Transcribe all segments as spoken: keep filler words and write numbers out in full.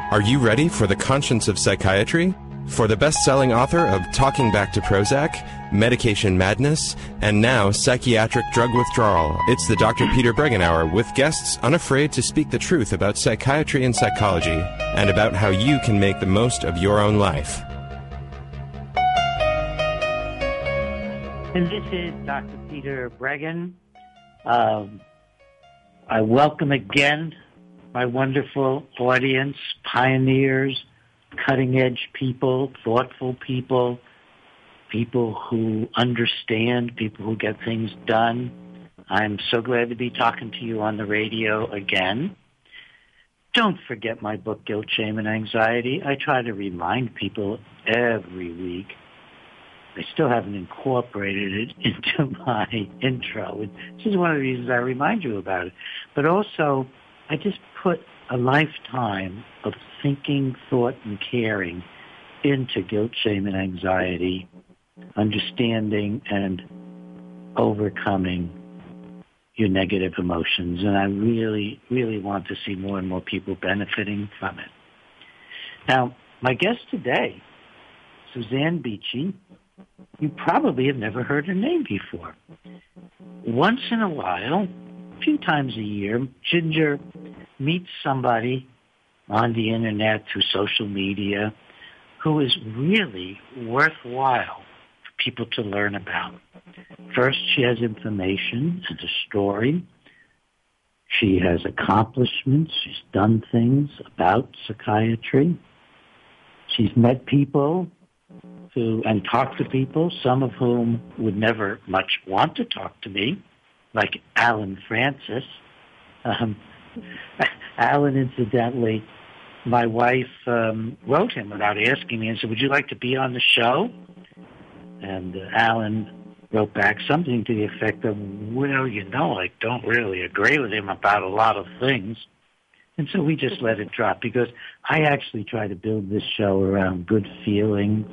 Are you ready for the conscience of psychiatry? For the best-selling author of Talking Back to Prozac, Medication Madness, and now Psychiatric Drug Withdrawal, it's the Doctor Peter Breggin Hour with guests unafraid to speak the truth about psychiatry and psychology, and about how you can make the most of your own life. And this is Doctor Peter Breggin. Um, I welcome again my wonderful audience, pioneers, cutting-edge people, thoughtful people, people who understand, people who get things done. I'm so glad to be talking to you on the radio again. Don't forget my book, Guilt, Shame, and Anxiety. I try to remind people every week. I still haven't incorporated it into my intro. This is one of the reasons I remind you about it. But also, I just put a lifetime of thinking, thought, and caring into guilt, shame, and anxiety, understanding and overcoming your negative emotions. And I really, really want to see more and more people benefiting from it. Now, my guest today, Suzanne Beachy, you probably have never heard her name before. Once in a while, a few times a year, Ginger meets somebody on the internet through social media who is really worthwhile for people to learn about. First, she has information and a story. She has accomplishments. She's done things about psychiatry. She's met people who, and talked to people, some of whom would never much want to talk to me, like Alan Francis. Um, Alan, incidentally, my wife um, wrote him without asking me and said, would you like to be on the show? And uh, Alan wrote back something to the effect of, well, you know, I don't really agree with him about a lot of things. And so we just let it drop because I actually try to build this show around good feelings,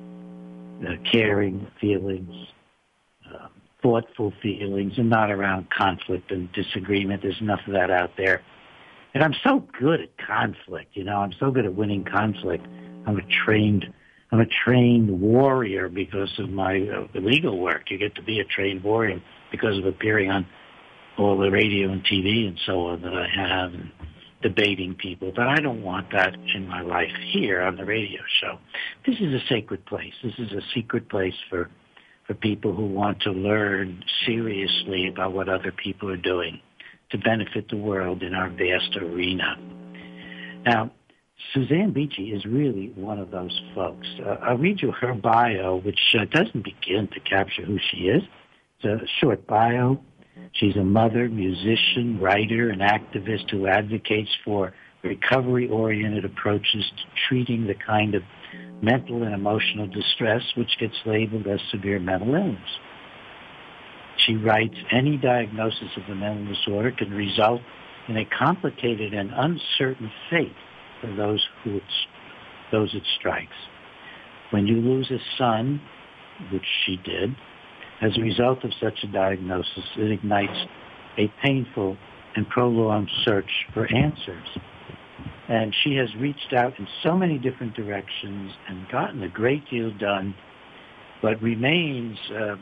uh, caring feelings, uh, thoughtful feelings, and not around conflict and disagreement. There's enough of that out there. And I'm so good at conflict, you know. I'm so good at winning conflict. I'm a trained, I'm a trained warrior because of my uh, legal work. You get to be a trained warrior because of appearing on all the radio and T V and so on that I have, and debating people. But I don't want that in my life here on the radio show. This is a sacred place. This is a secret place for for people who want to learn seriously about what other people are doing to benefit the world in our vast arena. Now, Suzanne Beachy is really one of those folks. Uh, I'll read you her bio, which uh, doesn't begin to capture who she is. It's a short bio. She's a mother, musician, writer, and activist who advocates for recovery-oriented approaches to treating the kind of mental and emotional distress which gets labeled as severe mental illness. She writes, any diagnosis of a mental disorder can result in a complicated and uncertain fate for those who it's, those it strikes. When you lose a son, which she did, as a result of such a diagnosis, it ignites a painful and prolonged search for answers. And she has reached out in so many different directions and gotten a great deal done, but remains uh, uh,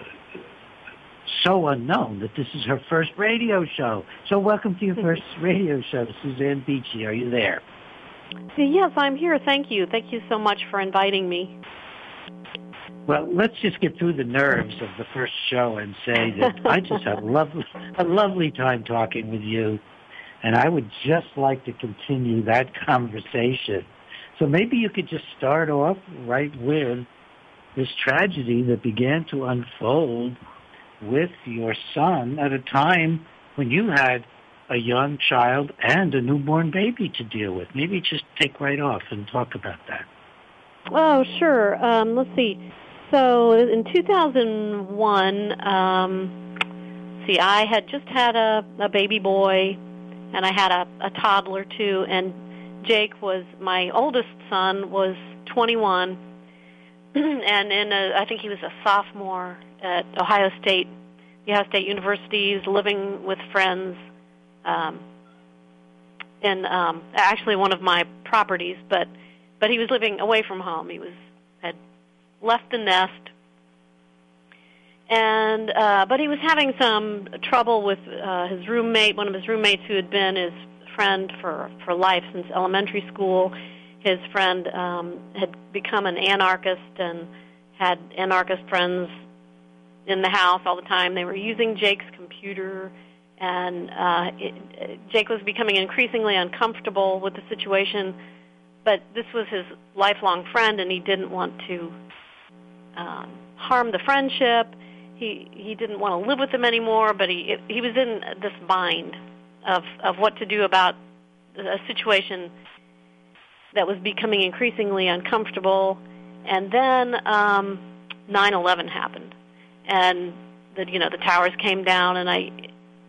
so unknown that this is her first radio show. So welcome to your first radio show, Suzanne Beachy. Are you there? Yes, I'm here. Thank you. Thank you so much for inviting me. Well, let's just get through the nerves of the first show and say that I just had a lovely, a lovely time talking with you, and I would just like to continue that conversation. So maybe you could just start off right with this tragedy that began to unfold with your son at a time when you had a young child and a newborn baby to deal with. Maybe just take right off and talk about that. Oh, sure. Um, let's see. So in two thousand one, um, see, I had just had a, a baby boy, and I had a, a toddler too, and Jake was, my oldest son, was twenty-one, and in a, I think he was a sophomore at Ohio State, the Ohio State University. He's living with friends, um, and um, actually one of my properties, but but he was living away from home. He was had left the nest, and uh, but he was having some trouble with uh, his roommate, one of his roommates who had been his friend for, for life since elementary school. His friend um, had become an anarchist and had anarchist friends in the house all the time. They were using Jake's computer, and uh, it, Jake was becoming increasingly uncomfortable with the situation, but this was his lifelong friend, and he didn't want to um, harm the friendship. He he didn't want to live with him anymore, but he it, he was in this bind of of what to do about a situation that was becoming increasingly uncomfortable. And then um, nine eleven happened, and the you know the towers came down, and I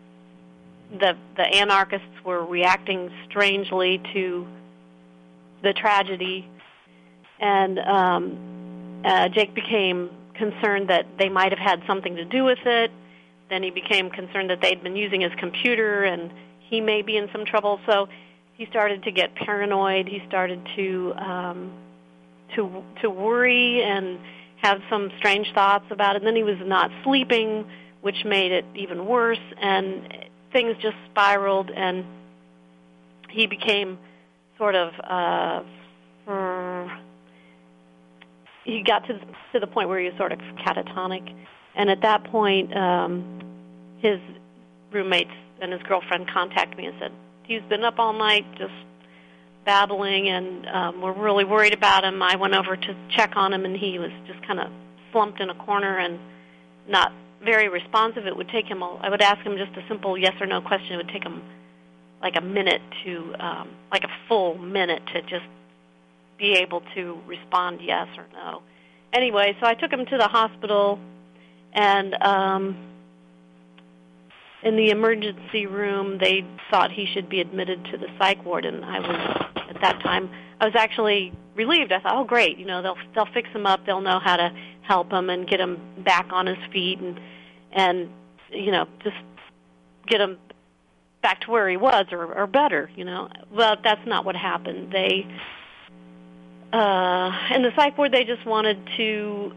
the the anarchists were reacting strangely to the tragedy, and um, uh, Jake became concerned that they might have had something to do with it. Then he became concerned that they'd been using his computer and he may be in some trouble. So he started to get paranoid. He started to um, to to worry and have some strange thoughts about it. And then he was not sleeping, which made it even worse. And things just spiraled, and he became sort of uh, uh, he got to to the point where he was sort of catatonic. And at that point, um, his roommates and his girlfriend contacted me and said, he's been up all night just babbling, and um, we're really worried about him. I went over to check on him, and he was just kind of slumped in a corner and not very responsive. It would take him, a, I would ask him just a simple yes or no question. It would take him like a minute to, um, like a full minute to just be able to respond yes or no. Anyway, so I took him to the hospital, and um, in the emergency room, they thought he should be admitted to the psych ward, and I was, at that time, I was actually relieved. I thought, oh, great, you know, they'll they'll fix him up, they'll know how to help him and get him back on his feet, and, and you know, just get him back to where he was, or, or better, you know. Well, that's not what happened. They, uh, in the psych ward, they just wanted to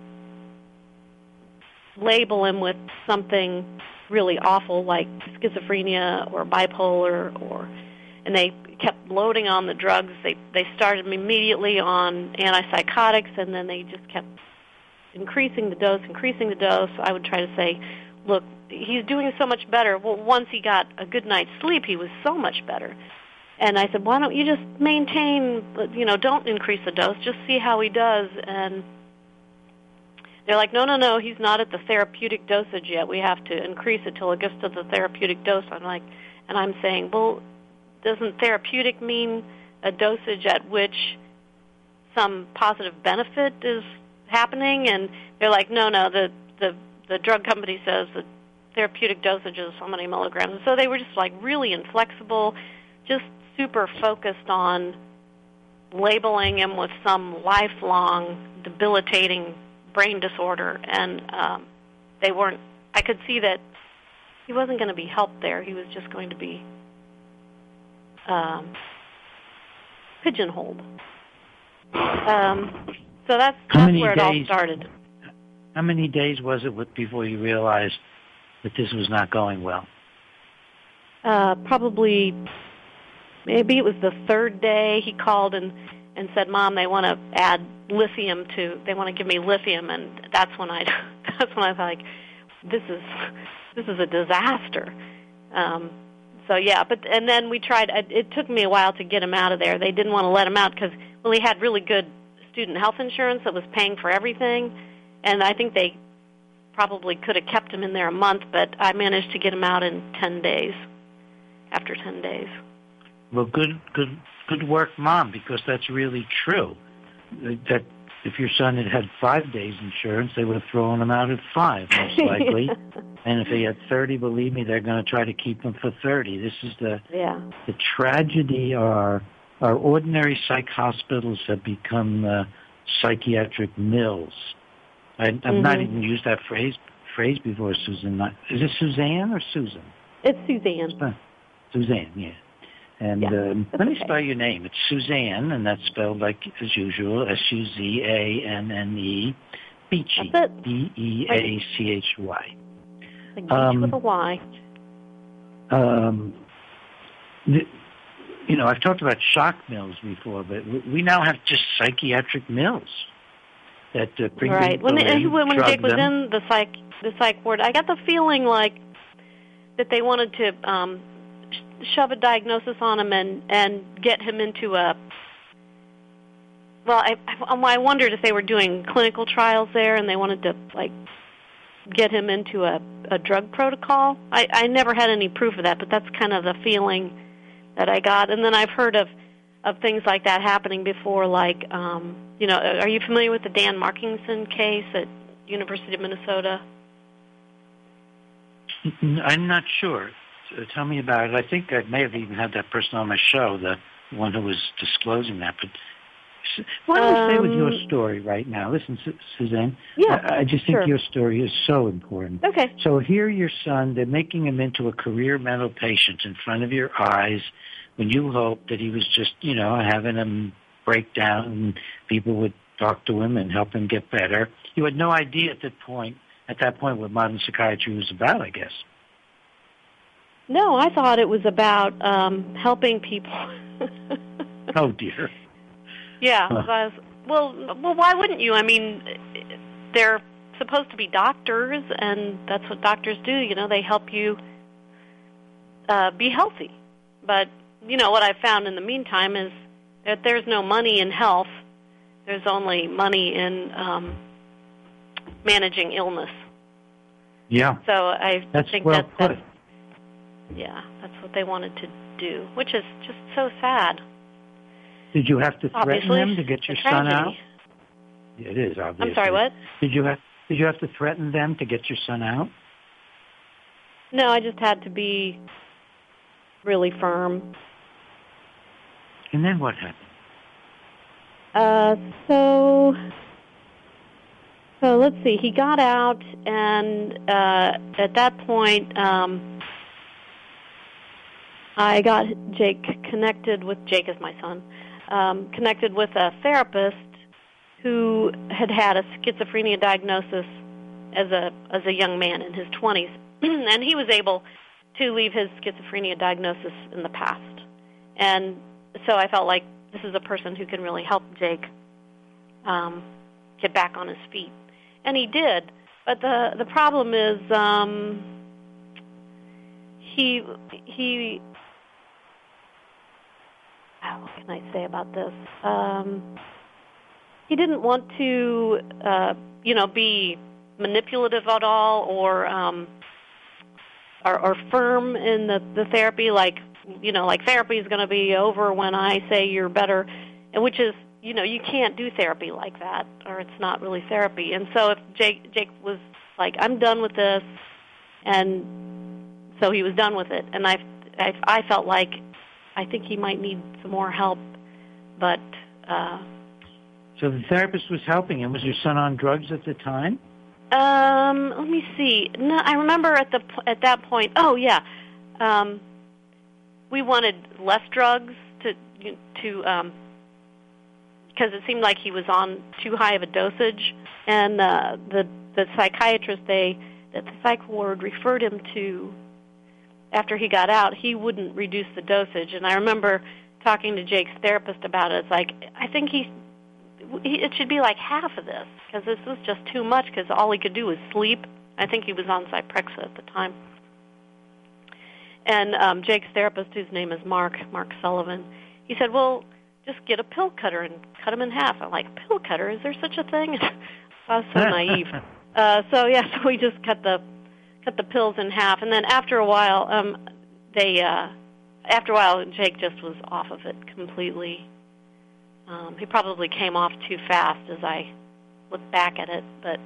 label him with something really awful like schizophrenia or bipolar, or and they kept loading on the drugs. They they started him immediately on antipsychotics, and then they just kept increasing the dose, increasing the dose. I would try to say, look, he's doing so much better. Well, once he got a good night's sleep, he was so much better. And I said, why don't you just maintain, you know, don't increase the dose, just see how he does. And they're like, no, no, no, he's not at the therapeutic dosage yet. We have to increase it till it gets to the therapeutic dose. I'm like, and I'm saying, well, doesn't therapeutic mean a dosage at which some positive benefit is happening? And they're like, no, no, the the, the drug company says the therapeutic dosage is so many milligrams. And so they were just like really inflexible, just super focused on labeling him with some lifelong debilitating brain disorder, and um, they weren't, I could see that he wasn't going to be helped there. He was just going to be um, pigeonholed. Um, so that's, that's where it all started. How many days was it with, before you realized that this was not going well? Uh, probably, maybe it was the third day he called and, and said, Mom, they want to add lithium to, they want to give me lithium, and that's when I, that's when I thought, like, this is, this is a disaster. Um, so yeah, but, and then we tried, it took me a while to get him out of there. They didn't want to let him out because, well, he had really good student health insurance that was paying for everything, and I think they probably could have kept him in there a month, but I managed to get him out in ten days, after ten days. Well, good, good, good work, Mom, because that's really true. That if your son had had five days insurance, they would have thrown him out at five, most likely. And if he had thirty, believe me, they're going to try to keep him for thirty. This is the yeah. the tragedy. Our our ordinary psych hospitals have become uh, psychiatric mills. I, I've mm-hmm. not even used that phrase phrase before, Susan. Is it Suzanne or Susan? It's Suzanne. Uh, Suzanne, yeah. And Yeah, um, that's let me okay. spell your name. It's Suzanne, and that's spelled like as usual, S U Z A N N E, Beachy, That's it. B E A C H Y. Like beach Um, with a Y. Um, the, you know, I've talked about shock mills before, but we, we now have just psychiatric mills that uh, bring Right. people When in, when drug Jake was them. in the psych the psych ward, I got the feeling like that they wanted to um, sh- shove a diagnosis on him and and get him into a. Well, I I wondered if they were doing clinical trials there, and they wanted to like get him into a, a drug protocol. I, I never had any proof of that, but that's kind of the feeling that I got. And then I've heard of, of things like that happening before, like, um, you know, are you familiar with the Dan Markingson case at University of Minnesota? I'm not sure. So tell me about it. I think I may have even had that person on my show, the one who was disclosing that. But why don't we stay with your Um, story right now? Listen, Su- Suzanne, Yeah, I, I just think sure. your story is so important. Okay. So here your son, they're making him into a career mental patient in front of your eyes when you hoped that he was just, you know, having him break down and people would talk to him and help him get better. You had no idea at that point, at that point what modern psychiatry was about, I guess. No, I thought it was about um, helping people. Oh, dear. Yeah. Huh. So I was, well, well, why wouldn't you? I mean, they're supposed to be doctors, and that's what doctors do. You know, they help you uh, be healthy. But, you know, what I've found in the meantime is that there's no money in health. There's only money in um, managing illness. Yeah. So I That's think well that put. that's, yeah, that's what they wanted to do, which is just so sad. Did you have to threaten Obviously, them to get your it's a son tragedy. out? It is, obviously. I'm sorry, what? Did you have Did you have to threaten them to get your son out? No, I just had to be really firm. And then what happened? Uh, so, so let's see. He got out, and uh, at that point, um, I got Jake connected with Jake is my son. Um, connected with a therapist who had had a schizophrenia diagnosis as a as a young man in his twenties, and he was able to leave his schizophrenia diagnosis in the past. And so I felt like this is a person who can really help Jake um, get back on his feet, and he did. But the the problem is um, he he. What can I say about this? Um, he didn't want to, uh, you know, be manipulative at all, or um, or, or firm in the, the therapy. Like, you know, like therapy is going to be over when I say you're better, and which is, you know, you can't do therapy like that, or it's not really therapy. And so if Jake Jake was like, I'm done with this, and so he was done with it, and I I, I felt like. I think he might need some more help, but... Uh, so the therapist was helping him. Was your son on drugs at the time? Um, let me see. No, I remember at the at that point, oh, yeah, um, we wanted less drugs to, to um, because it seemed like he was on too high of a dosage, and uh, the, the psychiatrist they, that the psych ward referred him to after he got out, he wouldn't reduce the dosage. And I remember talking to Jake's therapist about it. It's like, I think he, he it should be like half of this, because this was just too much, because all he could do was sleep. I think he was on Zyprexa at the time. And um, Jake's therapist, whose name is Mark, Mark Sullivan, he said, well, just get a pill cutter and cut him in half. I'm like, pill cutter? Is there such a thing? I was so naive. Uh, so, yeah, so we just cut the cut the pills in half, and then after a while, um, they, uh, after a while, Jake just was off of it completely. Um, he probably came off too fast as I look back at it, but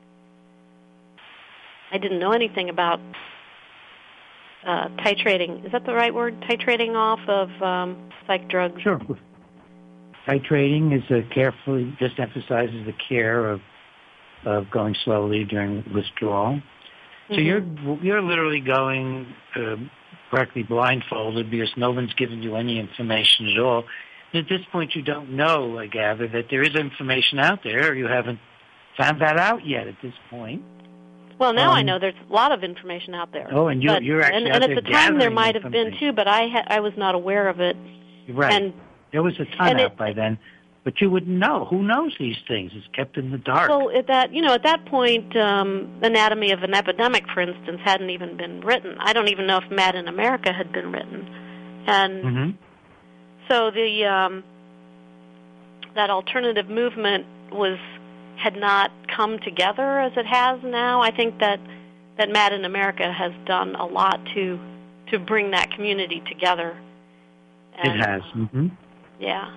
I didn't know anything about uh, titrating. Is that the right word? Titrating off of um, psych drugs? Sure. Titrating is a carefully, just emphasizes the care of of going slowly during withdrawal. So you're you're literally going uh, correctly blindfolded because no one's given you any information at all. At this point, you don't know, I gather, that there is information out there, or you haven't found that out yet at this point. Well, now um, I know there's a lot of information out there. Oh, and you're, but, you're actually and, out and there at the time there gathering might have been too, but I ha- I was not aware of it. Right. And, there was a ton and out it, by then, but you wouldn't know. Who knows these things? It's kept in the dark. Well, at that you know at that point, um, Anatomy of an Epidemic, for instance, hadn't even been written. I don't even know if Mad in America had been written, and mm-hmm. so the um, that alternative movement was had not come together as it has now. I think that, that Mad in America has done a lot to to bring that community together. And, it has. Mm-hmm. Yeah.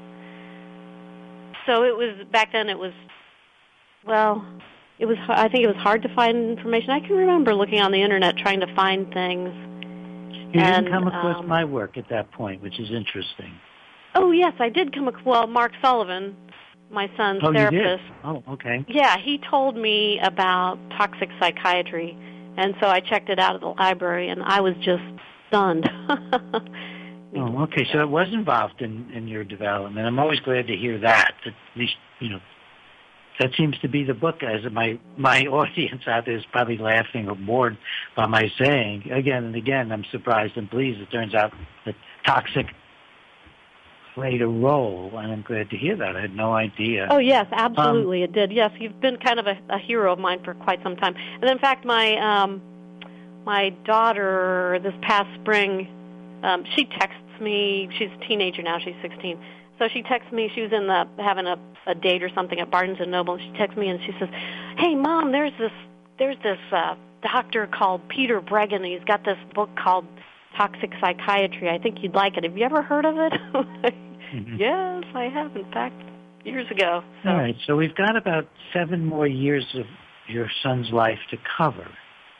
So it was back then. It was well. It was. I think it was hard to find information. I can remember looking on the internet trying to find things. You and, didn't come across um, my work at that point, which is interesting. Oh yes, I did come across. Well, Mark Sullivan, my son's oh, therapist. You did? Oh, okay. Yeah, he told me about toxic psychiatry, and so I checked it out at the library, and I was just stunned. Oh, okay. So it was involved in, in your development. I'm always glad to hear that. At least, you know, that seems to be the book. As my my audience out there is probably laughing or bored by my saying again and again. I'm surprised and pleased. It turns out that toxic played a role, and I'm glad to hear that. I had no idea. Oh yes, absolutely, um, it did. Yes, you've been kind of a, a hero of mine for quite some time. And in fact, my um, my daughter this past spring. Um, she texts me. She's a teenager now. She's sixteen. So she texts me. She was in the having a, a date or something at Barnes and Noble. And she texts me and she says, "Hey, Mom, there's this there's this uh, doctor called Peter Breggin. And he's got this book called Toxic Psychiatry. I think you'd like it. Have you ever heard of it?" mm-hmm. Yes, I have. In fact, years ago. So. All right. So we've got about seven more years of your son's life to cover.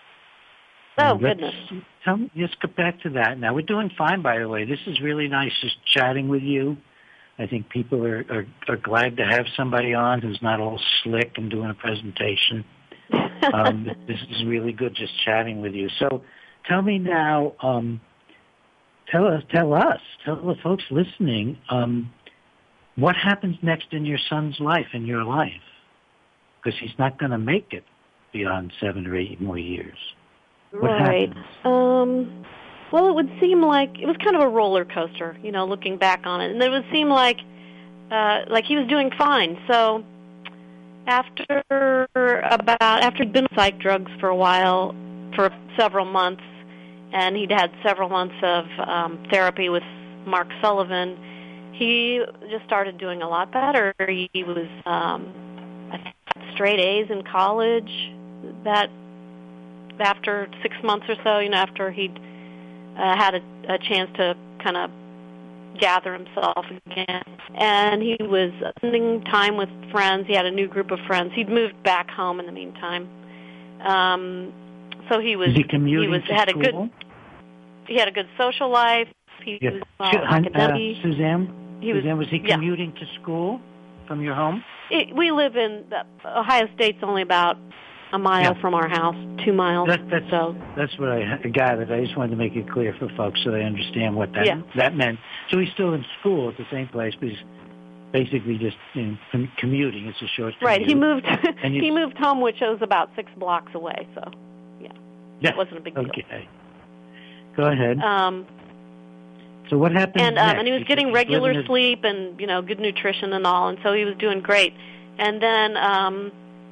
Oh, let's, goodness. Tell me, let's get back to that. Now, we're doing fine, by the way. This is really nice just chatting with you. I think people are, are, are glad to have somebody on who's not all slick and doing a presentation. um, this is really good just chatting with you. So tell me now, um, tell us, tell us, tell the folks listening, um, what happens next in your son's life, in your life? Because he's not going to make it beyond seven or eight more years. What right. happens? Um, well, it would seem like it was kind of a roller coaster, you know, looking back on it, and it would seem like uh, like he was doing fine. So after about after he'd been on psych drugs for a while, for several months, and he'd had several months of um, therapy with Mark Sullivan, he just started doing a lot better. He was um, I think straight A's in college. That. After six months or so, you know, after he'd uh, had a, a chance to kind of gather himself again, and he was spending time with friends. He had a new group of friends. He'd moved back home in the meantime, um, so he was Is he commuting he was to had school? a good he had a good social life. He yeah. was well, uh, academic. Suzanne, he was, Suzanne, was he yeah. commuting to school from your home? It, we live in the, Ohio State's only about a mile yeah. from our house, two miles. That, that's, so that's what I gathered. I just wanted to make it clear for folks so they understand what that yeah. that meant. So he's still in school at the same place, but he's basically just you know, com- commuting. It's a short commute. Right. He moved. And he moved home, which was about six blocks away. So, yeah, yeah. it wasn't a big deal. Okay. Go ahead. Um, so what happened and um, next? and he was Because getting he's regular living sleep and you know good nutrition and all, and so he was doing great. And then um,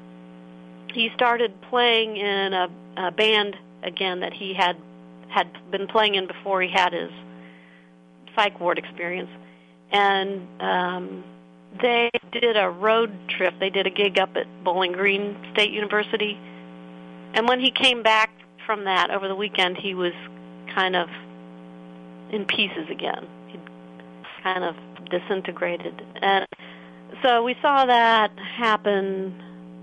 he started playing in a, a band again that he had had been playing in before he had his psych ward experience. And um, they did a road trip. They did a gig up at Bowling Green State University. And when he came back from that over the weekend, he was kind of in pieces again. He'd kind of disintegrated. And so we saw that happen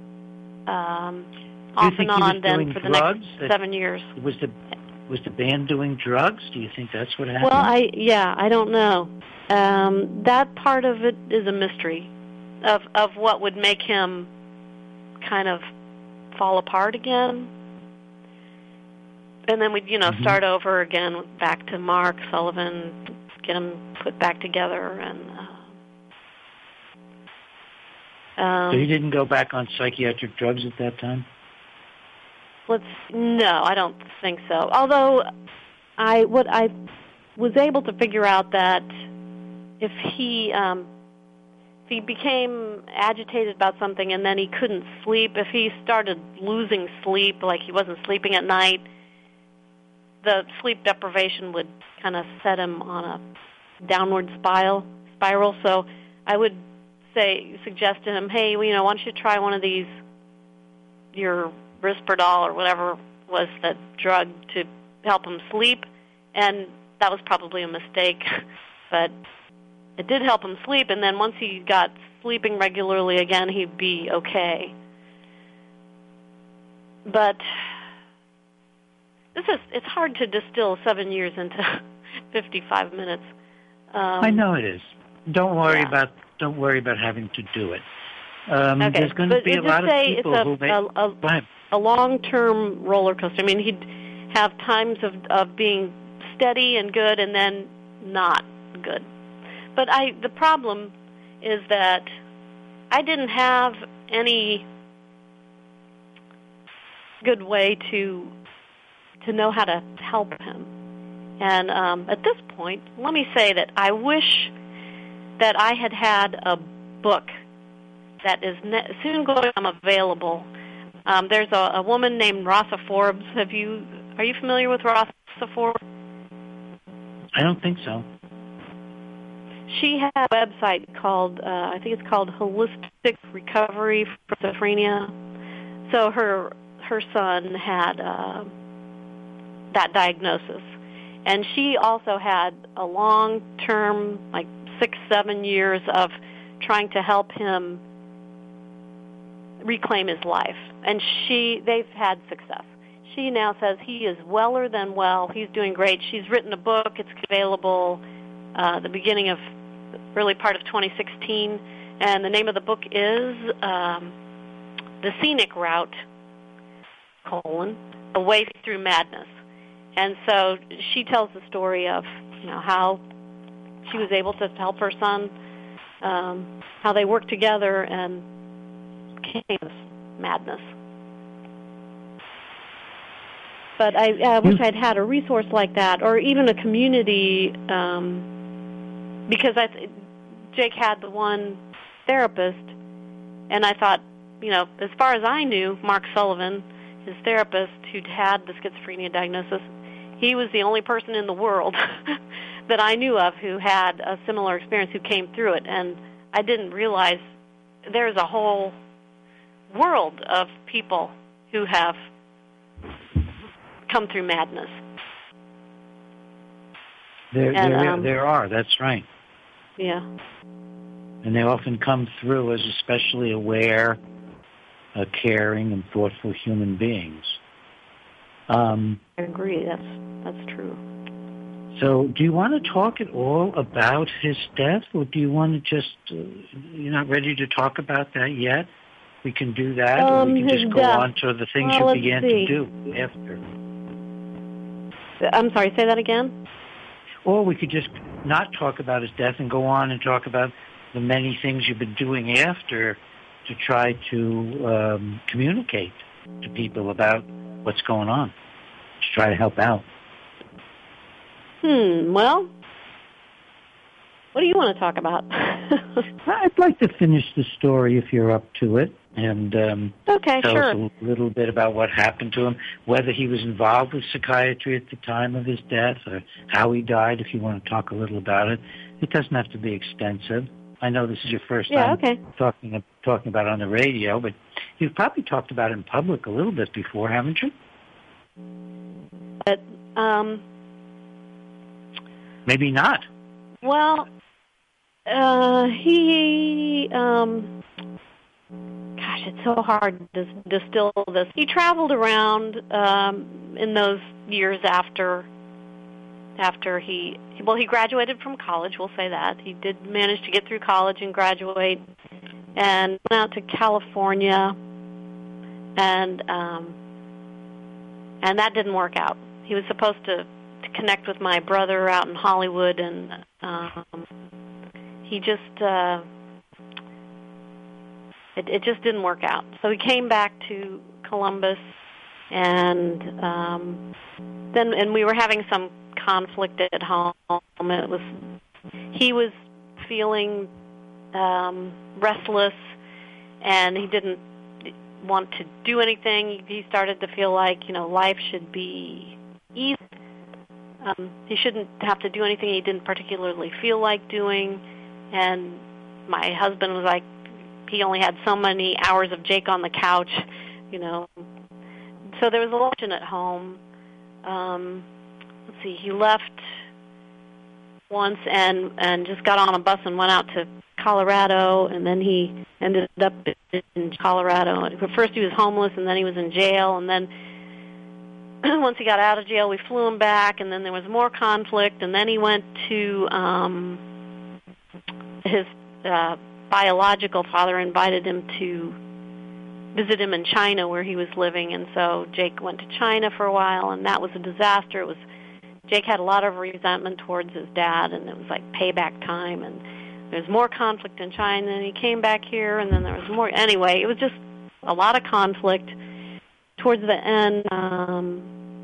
um, off and on then for the next seven years. Was the was the band doing drugs? Do you think that's what happened? Well, I yeah, I don't know. Um, that part of it is a mystery of of what would make him kind of fall apart again. and then we'd, you know, mm-hmm. start over again back to Mark Sullivan, get him put back together. And uh, um, so he didn't go back on psychiatric drugs at that time? Let's no, I don't think so. Although I what I was able to figure out that if he um, if he became agitated about something and then he couldn't sleep, if he started losing sleep, like he wasn't sleeping at night, the sleep deprivation would kind of set him on a downward spiral. Spiral. So I would say suggest to him, hey, well, you know, why don't you try one of these your Risperdal or whatever was the drug to help him sleep, and that was probably a mistake, but it did help him sleep, and then once he got sleeping regularly again, he'd be okay. But this is, it's hard to distill seven years into fifty-five minutes. Um, I know it is. Don't worry yeah. about don't worry about having to do it. Um, okay. There's going to but be a lot of people it's a, who may... a, a, a long-term roller coaster. I mean, he'd have times of, of being steady and good and then not good. But I, the problem is that I didn't have any good way to to know how to help him. And um, at this point, let me say that I wish that I had had a book that is ne- soon going to become available. Um, there's a, a woman named Rotha Forbes. Have you? Are you familiar with Rotha Forbes? I don't think so. She has a website called, uh, I think it's called Holistic Recovery for Schizophrenia. So her her son had uh, that diagnosis, and she also had a long-term, like six, seven years of trying to help him reclaim his life, and she they've had success. She now says he is weller than well. He's doing great. She's written a book. It's available uh, the beginning of early part of twenty sixteen, and the name of the book is um, The Scenic Route, colon, A Way Through Madness. And so she tells the story of, you know, how she was able to help her son, um, how they worked together and came this madness. But I uh, wish I'd had a resource like that, or even a community, um, because I th- Jake had the one therapist, and I thought, you know, as far as I knew, Mark Sullivan, his therapist who'd had the schizophrenia diagnosis, he was the only person in the world that I knew of who had a similar experience, who came through it, and I didn't realize there's a whole world of people who have come through madness. There, and, there, um, there are, that's right. Yeah. And they often come through as especially aware, uh, caring, and thoughtful human beings. Um, I agree. That's that's true. So, do you want to talk at all about his death, or do you want to just? Uh, you're not ready to talk about that yet. We can do that, um, or we can just go death. on to the things well, you began see. to do after. I'm sorry. Say that again. Or we could just not talk about his death and go on and talk about the many things you've been doing after to try to um, communicate to people about what's going on, to try to help out. Hmm, well, what do you want to talk about? I'd like to finish the story if you're up to it, and um, okay, tell sure. us a little bit about what happened to him, whether he was involved with psychiatry at the time of his death, or how he died, if you want to talk a little about it. It doesn't have to be extensive. I know this is your first yeah, time okay. talking talking about it on the radio, but you've probably talked about it in public a little bit before, haven't you? But, um... Maybe not. Well, uh, he, um... Gosh, it's so hard to distill this. He traveled around um, in those years after... After he, well, he graduated from college, we'll say that. He did manage to get through college and graduate, and went out to California, and um, and that didn't work out. he was supposed to, to connect with my brother out in Hollywood, and um, he just uh, it, it just didn't work out. So he came back to Columbus, and um, then and we were having some conflict at home. It was he was feeling um, restless, and he didn't want to do anything. He started to feel like, you know, life should be easy. Um, he shouldn't have to do anything he didn't particularly feel like doing. And my husband was like, he only had so many hours of Jake on the couch, you know. So there was a lot at home. Um, let's see, he left once and, and just got on a bus and went out to Colorado, and then he ended up in Colorado. At first he was homeless, and then he was in jail, and then once he got out of jail, we flew him back, and then there was more conflict, and then he went to um, his uh, biological father invited him to visit him in China where he was living, and so Jake went to China for a while, and that was a disaster. It was Jake had a lot of resentment towards his dad, and it was like payback time, and there was more conflict in China, and he came back here, and then there was more. Anyway, it was just a lot of conflict. Towards the end, um,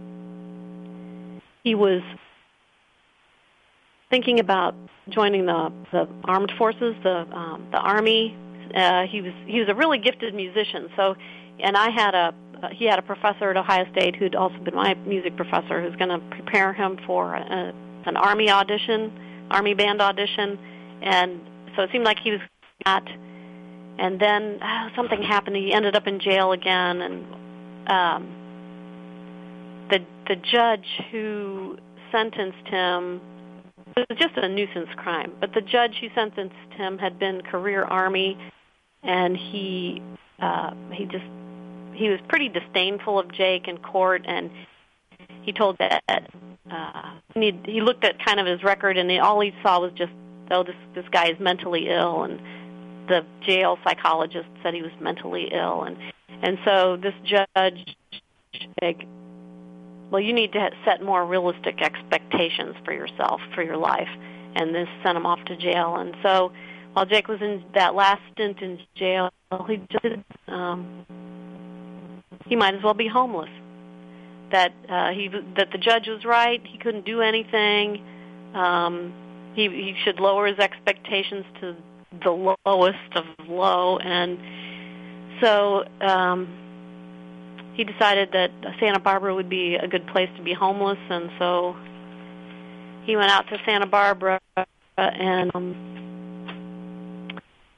he was thinking about joining the, the armed forces, the um, the army. Uh, he was he was a really gifted musician. So, and I had a uh, he had a professor at Ohio State who'd also been my music professor, who's going to prepare him for a, an army audition, army band audition, and so it seemed like he was at. And then uh, something happened. He ended up in jail again, and um, the the judge who sentenced him. It was just a nuisance crime, but the judge who sentenced him had been career Army, and he uh, he just he was pretty disdainful of Jake in court, and he told that uh, he he looked at kind of his record, and he, all he saw was just, oh, this this guy is mentally ill, and the jail psychologist said he was mentally ill, and and so this judge, Jake, well, you need to set more realistic expectations for yourself, for your life, and this sent him off to jail. And so while Jake was in that last stint in jail, he just, um, he might as well be homeless. That uh, he that the judge was right. He couldn't do anything. Um, he, he should lower his expectations to the lowest of low. And so um, he decided that Santa Barbara would be a good place to be homeless, and so he went out to Santa Barbara, and um,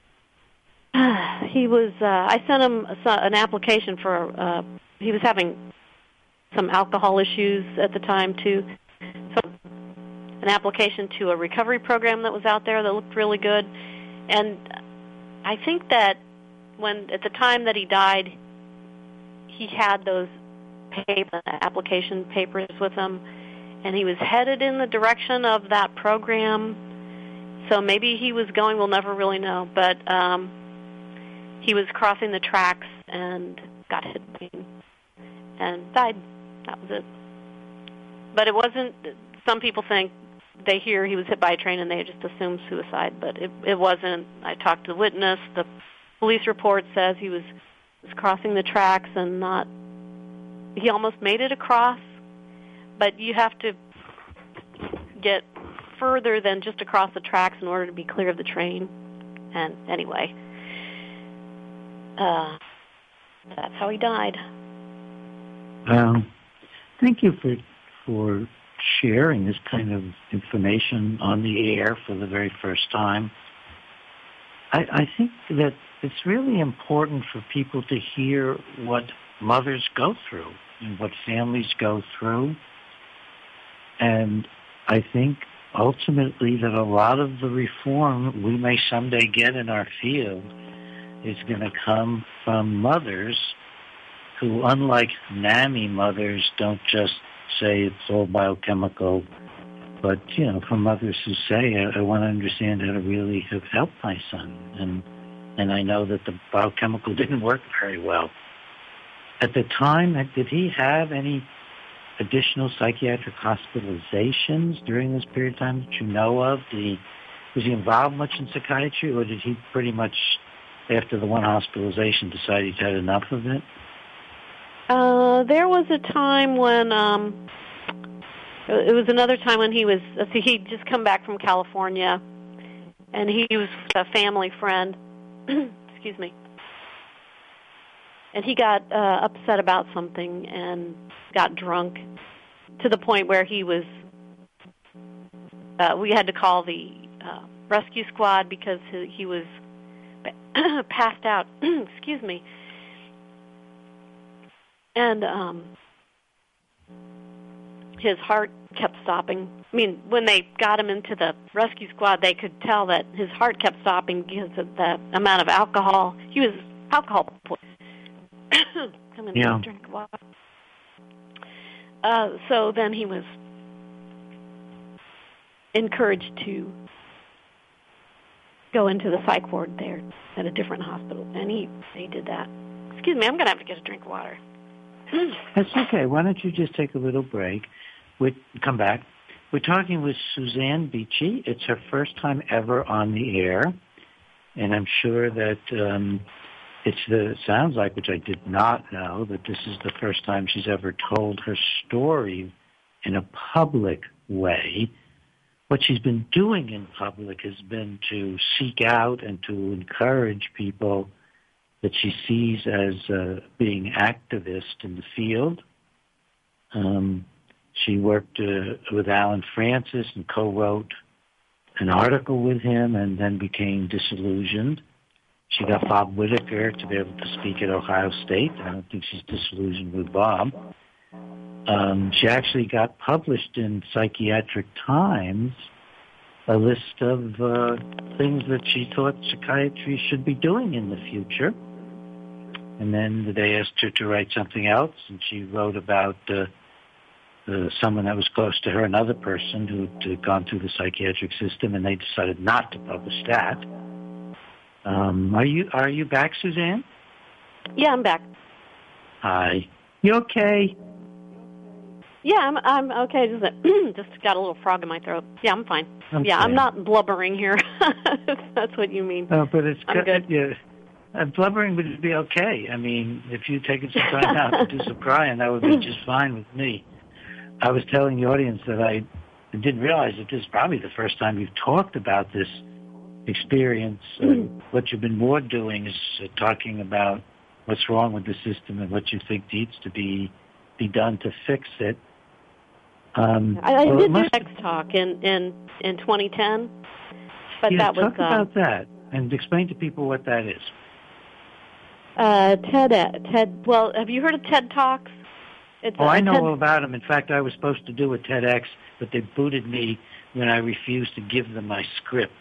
he was. Uh, I sent him an application for. Uh, he was having some alcohol issues at the time too, so an application to a recovery program that was out there that looked really good, and I think that when at the time that he died, he had those paper, application papers with him, and he was headed in the direction of that program. So maybe he was going, we'll never really know, but um, he was crossing the tracks and got hit and died. That was it. But it wasn't, some people think they hear he was hit by a train and they just assume suicide, but it, it wasn't. I talked to the witness. The police report says he was was crossing the tracks and not, he almost made it across, but you have to get further than just across the tracks in order to be clear of the train. And anyway, uh, that's how he died. Well, thank you for for sharing this kind of information on the air for the very first time. I, I think that it's really important for people to hear what mothers go through and what families go through. And I think ultimately that a lot of the reform we may someday get in our field is going to come from mothers who, unlike NAMI mothers, don't just say it's all biochemical, but, you know, from mothers who say, I, I want to understand how to really have helped my son. And and I know that the biochemical didn't work very well. At the time, did he have any additional psychiatric hospitalizations during this period of time that you know of? Did he, was he involved much in psychiatry, or did he pretty much, after the one hospitalization, decide he'd had enough of it? Uh, there was a time when, um, it was another time when he was, see, he'd just come back from California, and he was a family friend, excuse me, and he got uh, upset about something and got drunk to the point where he was, uh, we had to call the uh, rescue squad because he, he was passed out, excuse me, and um, his heart kept stopping. I mean, when they got him into the rescue squad, they could tell that his heart kept stopping because of the amount of alcohol. He was alcohol poisoned. I'm going to yeah. drink water. Uh, so then he was encouraged to go into the psych ward there at a different hospital, and he, he did that. Excuse me, I'm going to have to get a drink of water. That's okay. Why don't you just take a little break? We'd come back. We're talking with Suzanne Beachy. It's her first time ever on the air, and I'm sure that um, it's the sounds like, which I did not know, that this is the first time she's ever told her story in a public way. What she's been doing in public has been to seek out and to encourage people that she sees as uh, being activists in the field. Um, she worked uh, with Alan Francis and co-wrote an article with him and then became disillusioned. She got Bob Whitaker to be able to speak at Ohio State. I don't think she's disillusioned with Bob. Um, she actually got published in Psychiatric Times a list of uh, things that she thought psychiatry should be doing in the future. And then they asked her to write something else, and she wrote about uh, uh, someone that was close to her, another person who had gone through the psychiatric system, and they decided not to publish that. Um, are you are you back, Suzanne? Yeah, I'm back. Hi. You okay? Yeah, I'm I'm okay. Just just got a little frog in my throat. Yeah, I'm fine. Okay. Yeah, I'm not blubbering here. If that's what you mean. Oh, but it's I'm good. Yeah. Uh, blubbering would be okay. I mean, if you'd taken some time out to do some crying, that would be just fine with me. I was telling the audience that I didn't realize that this is probably the first time you've talked about this experience. Uh, mm-hmm. What you've been more doing is uh, talking about what's wrong with the system and what you think needs to be be done to fix it. Um, I, I well, did must... do X Talk in, in, in twenty ten, but yeah, that was... talk about um, that and explain to people what that is. Uh, TED, TED. Well, have you heard of TED Talks? It's oh, I know TED... all about them. In fact, I was supposed to do a TEDx, but they booted me when I refused to give them my script.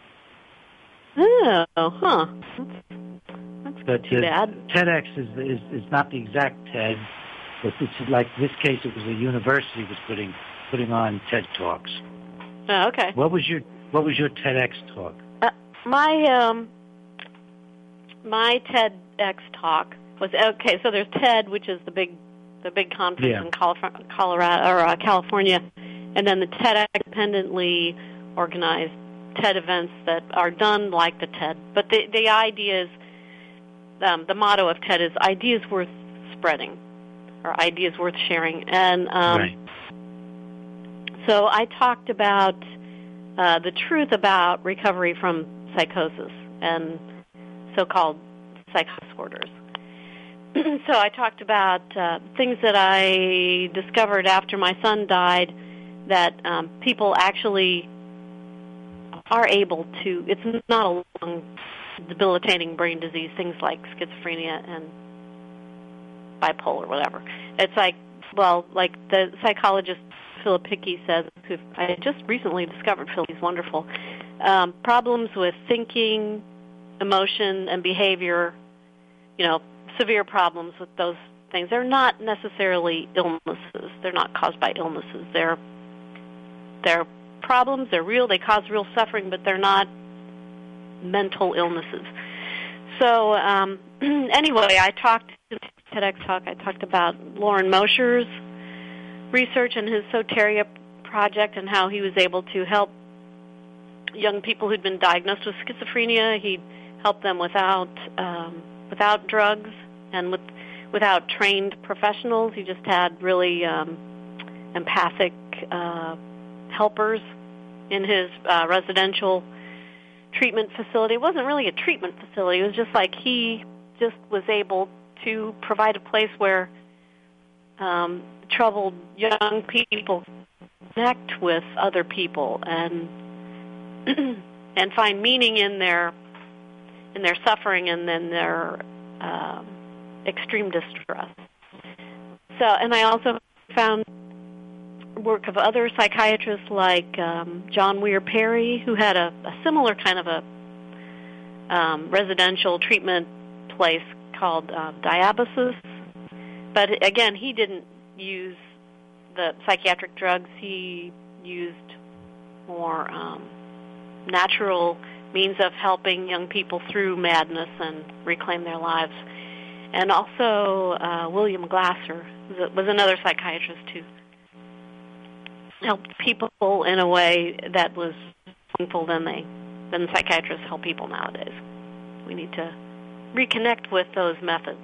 Oh, huh. That's, that's but too uh, bad. TEDx is, is is not the exact TED, but it's like this case. It was a university was putting putting on TED Talks. Oh, okay. What was your What was your TEDx talk? Uh, my um, my TEDx talk was okay. So there's TED, which is the big the big conference yeah. in Colorado or uh, California, and then the TEDx independently organized TED events that are done like the TED. But the the idea is, um, the motto of TED is ideas worth spreading, or ideas worth sharing. And um, right. so I talked about uh, the truth about recovery from psychosis and so-called psychosis disorders. So I talked about uh, things that I discovered after my son died, that um, people actually are able to, it's not a long, debilitating brain disease, things like schizophrenia and bipolar, whatever. It's like, well, like the psychologist Philip Hickey says, who I just recently discovered, Phil, he's wonderful, um, problems with thinking, emotion, and behavior, you know, severe problems with those things. They're not necessarily illnesses. They're not caused by illnesses. They're they're problems. They're real. They cause real suffering, but they're not mental illnesses. So um, anyway, I talked in TEDx talk. I talked about Lauren Mosher's research in his Soteria project and how he was able to help young people who'd been diagnosed with schizophrenia. He'd help them without um, without drugs and with without trained professionals. He just had really um, empathic uh, helpers in his uh, residential treatment facility. It wasn't really a treatment facility. It was just like he just was able to provide a place where um, troubled young people connect with other people and and find meaning in their in their suffering and in their uh, extreme distress. So, and I also found work of other psychiatrists like um, John Weir Perry, who had a, a similar kind of a um, residential treatment place called uh, Diabasis. But again, he didn't use the psychiatric drugs. He used more um, natural means of helping young people through madness and reclaim their lives. And also uh, William Glasser was another psychiatrist who helped people in a way that was meaningful than they than psychiatrists help people nowadays. We need to reconnect with those methods.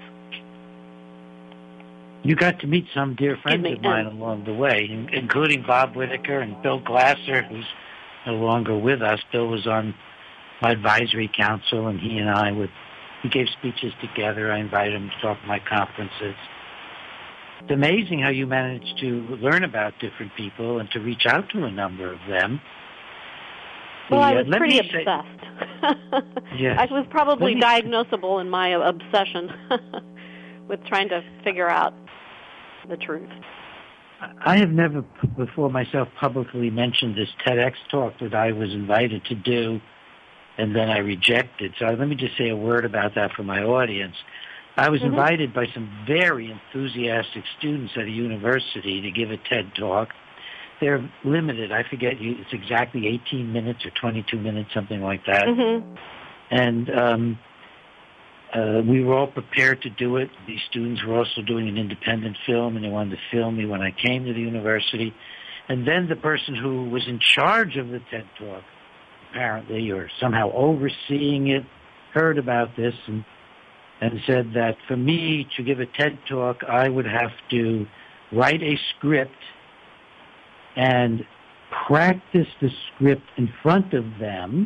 You got to meet some dear friends of mine along the way, including Bob Whitaker and Bill Glasser, who's no longer with us. Bill was on my advisory council, and he and I would we gave speeches together. I invited him to talk at my conferences. It's amazing how you managed to learn about different people and to reach out to a number of them. Well, the, I was uh, pretty say, obsessed. yes. I was probably me, diagnosable in my obsession with trying to figure out the truth. I have never before myself publicly mentioned this TEDx talk that I was invited to do, and then I rejected. So let me just say a word about that for my audience. I was mm-hmm. invited by some very enthusiastic students at a university to give a TED talk. They're limited. I forget you. It's exactly eighteen minutes or twenty-two minutes, something like that. Mm-hmm. And um, uh, we were all prepared to do it. These students were also doing an independent film, and they wanted to film me when I came to the university. And then the person who was in charge of the TED talk, apparently, or somehow overseeing it, heard about this and and said that for me to give a TED talk, I would have to write a script and practice the script in front of them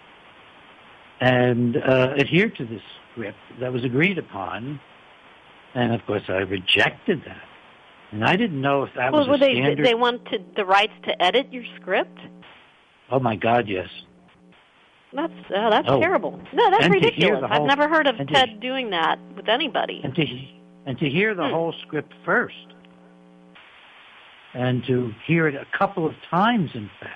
and uh, adhere to the script that was agreed upon. And, of course, I rejected that. And I didn't know if that well, was a they, standard. They wanted the rights to edit your script? Oh, my God, yes. That's uh, that's oh. terrible. No, that's and ridiculous. Whole, I've never heard of Ted to, doing that with anybody. And to, and to hear the hmm. whole script first. And to hear it a couple of times, in fact.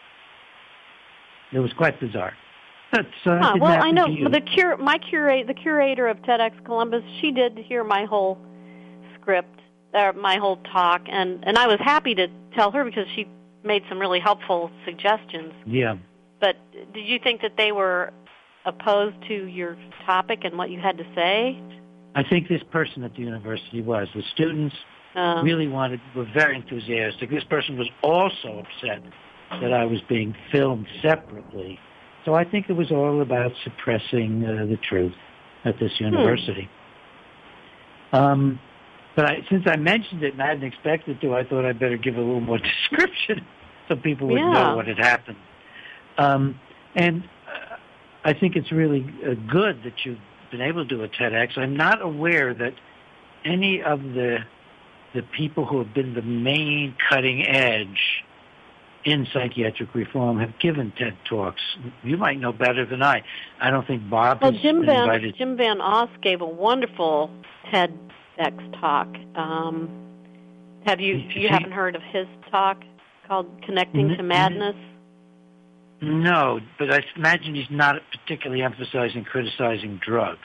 It was quite bizarre. But, uh, huh, well, I know the cur- my curate, the curator of TEDx Columbus, she did hear my whole script, or my whole talk, and, and I was happy to tell her because she made some really helpful suggestions. Yeah. But did you think that they were opposed to your topic and what you had to say? I think this person at the university was. The students um, really wanted, were very enthusiastic. This person was also upset that I was being filmed separately. So I think it was all about suppressing uh, the truth at this university. Hmm. Um, but I, since I mentioned it and I hadn't expected to, I thought I'd better give a little more description so people would yeah. know what had happened. Um, and uh, I think it's really uh, good that you've been able to do a TEDx. I'm not aware that any of the the people who have been the main cutting edge in psychiatric reform have given TED Talks. You might know better than I. I don't think Bob well, has Jim been Van, invited. Jim Van Oss gave a wonderful TEDx talk. Um, have you, you haven't heard of his talk called Connecting to Madness? No, but I imagine he's not particularly emphasizing criticizing drugs.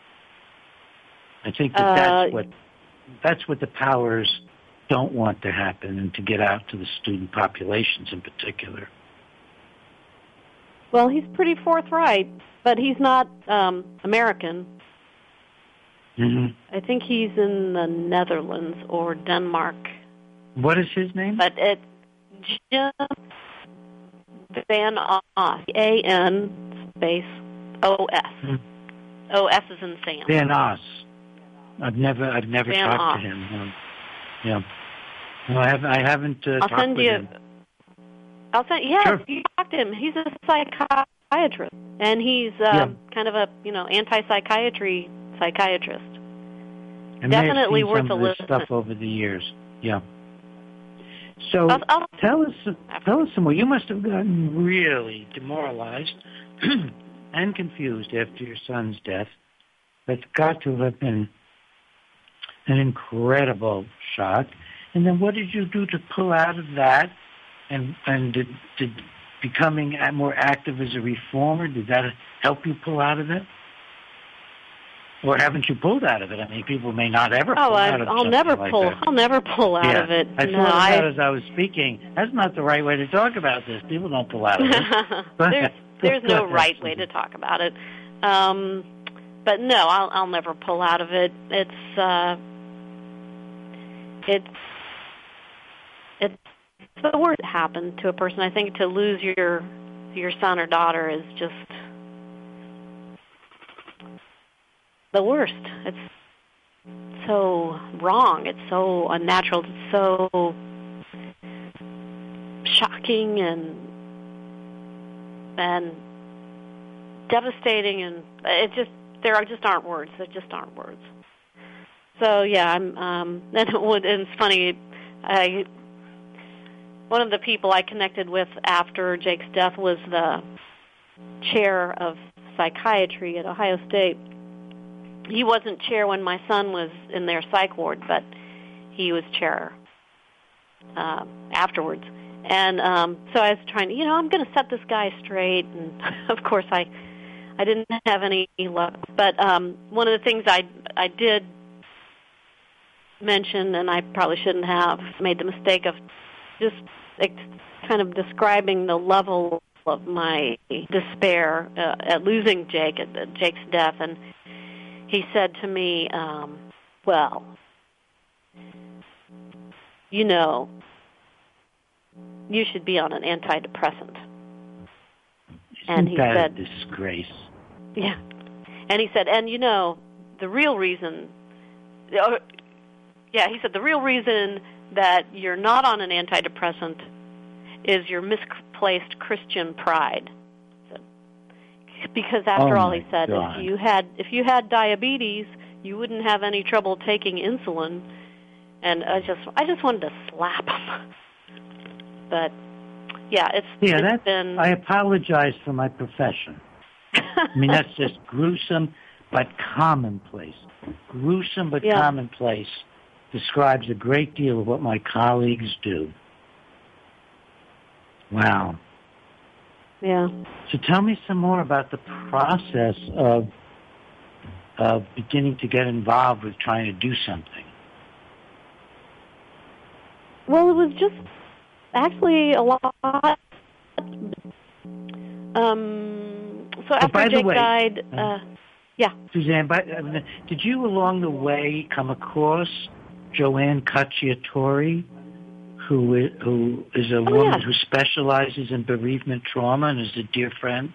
I think that uh, that's what that's what the powers don't want to happen, and to get out to the student populations in particular. Well, he's pretty forthright, but he's not um, American. Mm-hmm. I think he's in the Netherlands or Denmark. What is his name? But it's Jim Van Oss, A N space O S. Hmm. O S is in Sam. Van Oss. I've never, I've never Van talked Oss. to him. No. Yeah. No, I haven't. I haven't uh, I'll talked send with you. him. I'll send. Yeah, Sure. you talk to him. He's a psychiatrist, and he's uh, Yeah. kind of a you know anti-psychiatry psychiatrist. I Definitely may have seen worth some a of his listen. stuff over the years. Yeah. So I'll, I'll, tell us, tell us some more. You must have gotten really demoralized and confused after your son's death. That's got to have been an incredible shock. And then what did you do to pull out of that? And and did, did becoming more active as a reformer, did that help you pull out of it? Or haven't you pulled out of it? I mean, people may not ever oh, pull I, out of I'll something never like pull. that. I'll never pull out yeah. of it. I no, thought of I, that as I was speaking. That's not the right way to talk about this. People don't pull out of it. there's there's no right way to talk about it. Um, but no, I'll I'll never pull out of it. It's uh, it's it's the worst that happened to a person. I think to lose your your son or daughter is just the worst. It's so wrong. It's so unnatural. It's so shocking and and devastating, and it just there are just aren't words. There just aren't words. So yeah, I'm. Um, and, it would, and it's funny. I one of the people I connected with after Jake's death was the chair of psychiatry at Ohio State. He wasn't chair when my son was in their psych ward, but he was chair uh, afterwards. And um, so I was trying to, you know, I'm going to set this guy straight. And, of course, I I didn't have any luck. But um, one of the things I, I did mention, and I probably shouldn't have, made the mistake of just like, kind of describing the level of my despair uh, at losing Jake, at, at Jake's death. And he said to me, um, well, you know, you should be on an antidepressant. And he that said, a disgrace. Yeah. And he said, and you know, the real reason, uh, yeah, he said, the real reason that you're not on an antidepressant is your misplaced Christian pride. Because after oh all, he said, God. if you had if you had diabetes, you wouldn't have any trouble taking insulin. And I just I just wanted to slap him. But yeah, it's, yeah, it's that's, been. I apologize for my profession. I mean, that's just gruesome but commonplace. Gruesome but yeah. commonplace describes a great deal of what my colleagues do. Wow. Yeah. So tell me some more about the process of of beginning to get involved with trying to do something. Well, it was just actually a lot. Um, so after by the Jake way, died, uh, yeah. Suzanne, by, uh, did you along the way come across Joanne Cacciatore, who is, who is a oh, woman yeah. who specializes in bereavement trauma and is a dear friend?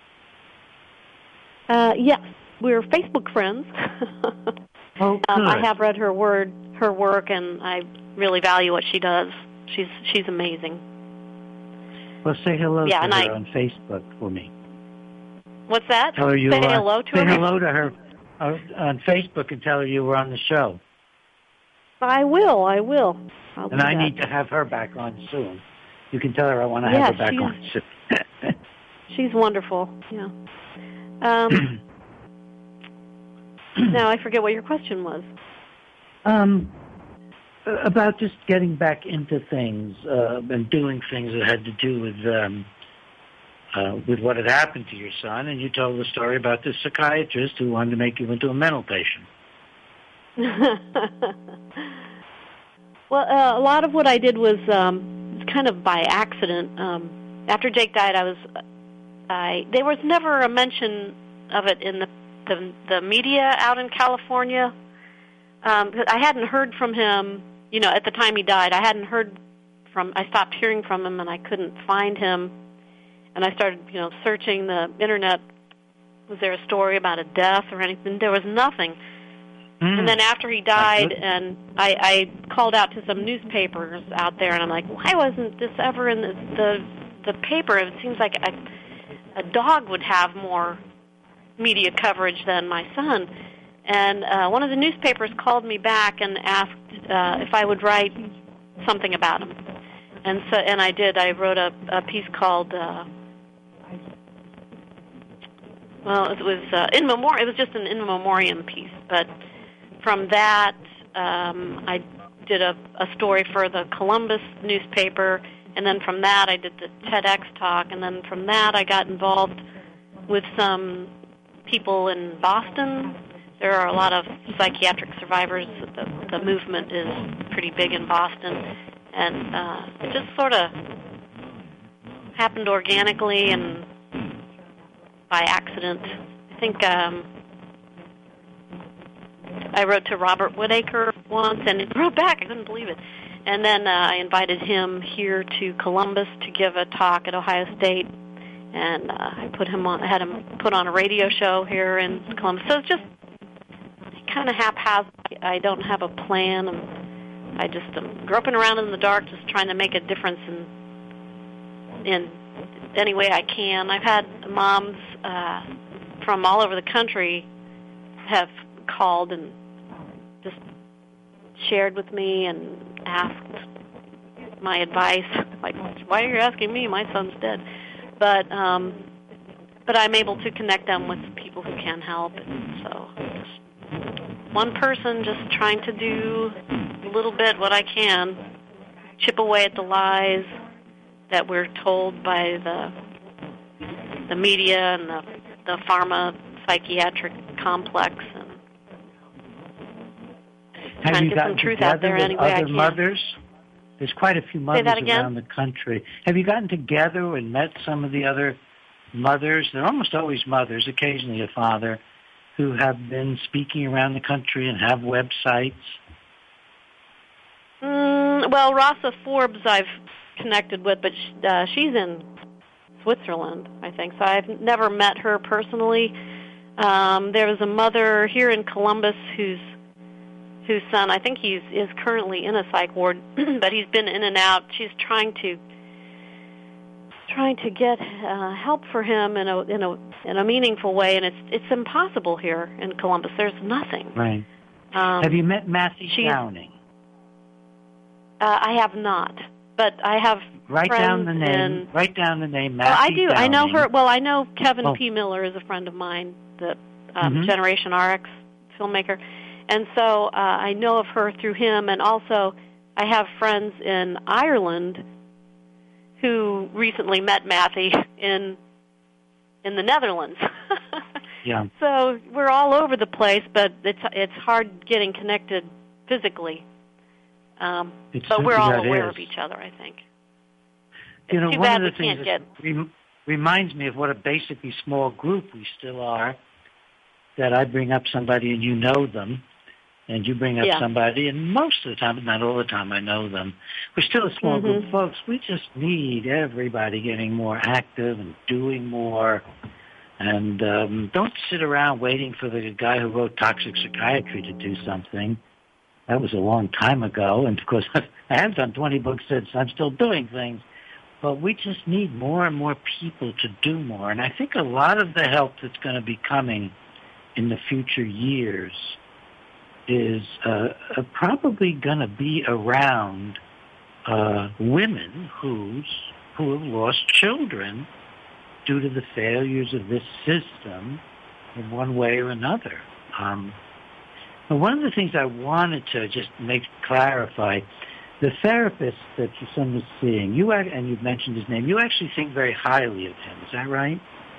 Uh, yes, we're Facebook friends. Oh, good. um, I have read her word, her work, and I really value what she does. She's she's amazing. Well, say hello yeah, to and her I, on Facebook for me. What's that? Tell her you say uh, hello to say her. hello to her uh, on Facebook and tell her you were on the show. I will. I will. I'll And do I that. need to have her back on soon. You can tell her I want to Yeah, have her back she's- on soon. She's wonderful. Yeah. Um, now I forget what your question was. um, about just getting back into things uh, and doing things that had to do with um, uh, with what had happened to your son, and you told the story about this psychiatrist who wanted to make you into a mental patient. Well, uh, a lot of what I did was um, kind of by accident. Um, after Jake died, I was, I there was never a mention of it in the the, the media out in California. Um, I hadn't heard from him, you know, at the time he died, I hadn't heard from, I stopped hearing from him, and I couldn't find him. And I started, you know, searching the Internet. Was there a story about a death or anything? There was nothing. Mm. And then after he died, and I, I called out to some newspapers out there, and I'm like, why wasn't this ever in the the, the paper? It seems like a, a dog would have more media coverage than my son. And uh, one of the newspapers called me back and asked uh, if I would write something about him. And so, and I did. I wrote a, a piece called, uh, well, it was uh, in memor- It was just an in memoriam piece. But from that, um, I did a, a story for the Columbus newspaper, and then from that, I did the TEDx talk, and then from that, I got involved with some people in Boston. There are a lot of psychiatric survivors. The, the movement is pretty big in Boston, and uh, it just sort of happened organically and by accident. I think um, I wrote to Robert Whitaker once, and he wrote back. I couldn't believe it. And then uh, I invited him here to Columbus to give a talk at Ohio State, and uh, I put him on. I had him put on a radio show here in Columbus. So it's just kind of haphazard. I don't have a plan. I'm, I just am groping around in the dark, just trying to make a difference in in any way I can. I've had moms uh, from all over the country have called and just shared with me and asked my advice. Like, why are you asking me? My son's dead. But um, but I'm able to connect them with people who can help, and so just one person just trying to do a little bit what I can, chip away at the lies that we're told by the the media and the, the pharma psychiatric complex, and Have trying you to get some truth out there any way I can. Mothers? There's quite a few mothers around the country. Have you gotten together and met some of the other mothers? They're almost always mothers, occasionally a father, who have been speaking around the country and have websites? Mm, well, Rasa Forbes I've connected with, but sh- uh, she's in Switzerland, I think, so I've never met her personally. Um, there was a mother here in Columbus whose whose son, I think he's is currently in a psych ward, but he's been in and out. She's trying to trying to get uh, help for him in a in a in a meaningful way, and it's it's impossible here in Columbus. There's nothing. Right. Um, have you met Matthew Downing? Uh, I have not, but I have. Write friends down the name. In, write down the name. Matthew oh, I do. Downing. I know her. Well, I know Kevin oh. P. Miller is a friend of mine, the um, mm-hmm. Generation R X filmmaker, and so uh, I know of her through him. And also, I have friends in Ireland who recently met Matthew in in the Netherlands. Yeah. So we're all over the place, but it's it's hard getting connected physically. Um, but we're all aware is. of each other, I think. You know, Too one bad of the we things can't that get... rem- reminds me of what a basically small group we still are, that I bring up somebody and you know them, and you bring up yeah. somebody, and most of the time, but not all the time, I know them. We're still a small mm-hmm. group of folks. We just need everybody getting more active and doing more. And um, don't sit around waiting for the guy who wrote Toxic Psychiatry to do something. That was a long time ago, and of course, I have done twenty books since. I'm still doing things. But we just need more and more people to do more. And I think a lot of the help that's going to be coming in the future years is uh, uh, probably going to be around uh, women who's, who have lost children due to the failures of this system in one way or another. Um, and one of the things I wanted to just make clarify, the therapist that your son was seeing, you and you've mentioned his name, you actually think very highly of him. Is that right?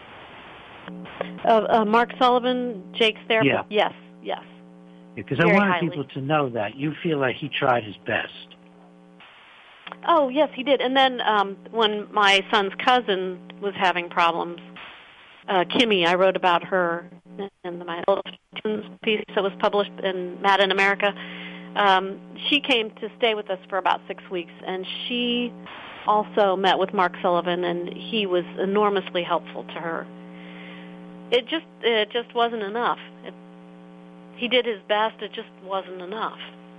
Uh, uh, Mark Sullivan, Jake's therapist? Yeah. Yes, yes. Because I wanted highly. people to know that. You feel like he tried his best. Oh, yes, he did. And then um, when my son's cousin was having problems, uh, Kimmy, I wrote about her in my piece that was published in Mad in America. um, she came to stay with us for about six weeks, and she also met with Mark Sullivan, and he was enormously helpful to her. It just it just wasn't enough. It, he did his best. It just wasn't enough.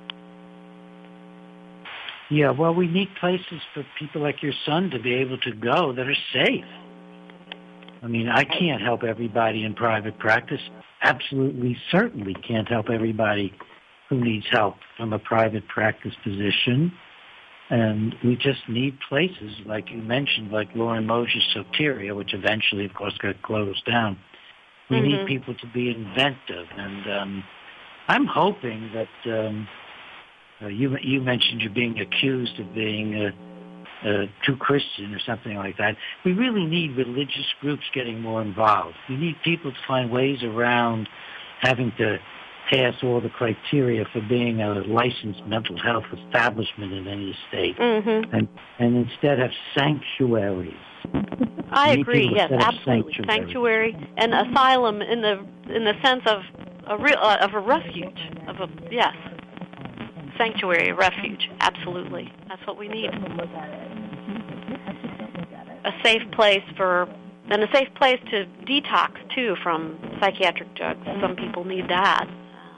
Yeah, well, we need places for people like your son to be able to go that are safe. I mean, I can't help everybody in private practice. Absolutely, certainly can't help everybody who needs help from a private practice physician. And we just need places, like you mentioned, like Lauren Mosier's Soteria, which eventually, of course, got closed down. We Mm-hmm. need people to be inventive. And um, I'm hoping that um, uh, you, you mentioned you're being accused of being uh, uh, too Christian or something like that. We really need religious groups getting more involved. We need people to find ways around having to pass all the criteria for being a licensed mental health establishment in any state, Mm-hmm. and and instead have sanctuaries. I We need agree. people Yes, to set up absolutely. sanctuaries. Sanctuary and asylum in the in the sense of a real uh, of a refuge of a yes, sanctuary, a refuge. Absolutely, that's what we need. A safe place for and a safe place to detox too from psychiatric drugs. Some people need that.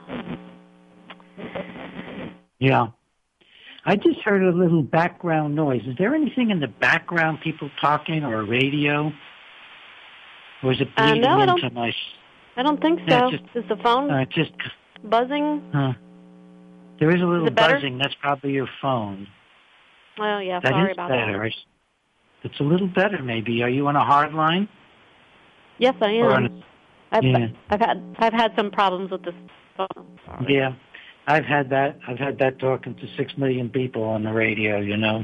Yeah. I just heard a little background noise. Is there anything in the background, people talking or a radio? Or is it Uh, bleeding no, I don't- into my... I don't think Yeah, so. just- Is the phone Uh, just... buzzing? Uh, there is a little it better? buzzing. That's probably your phone. Well, yeah. That Sorry is about better. that. I s- It's a little better, maybe. Are you on a hard line? Yes, I Or am. on I've, Yeah. I've had I've had some problems with this phone. Sorry. Yeah, I've had that. I've had that talking to six million people on the radio. You know,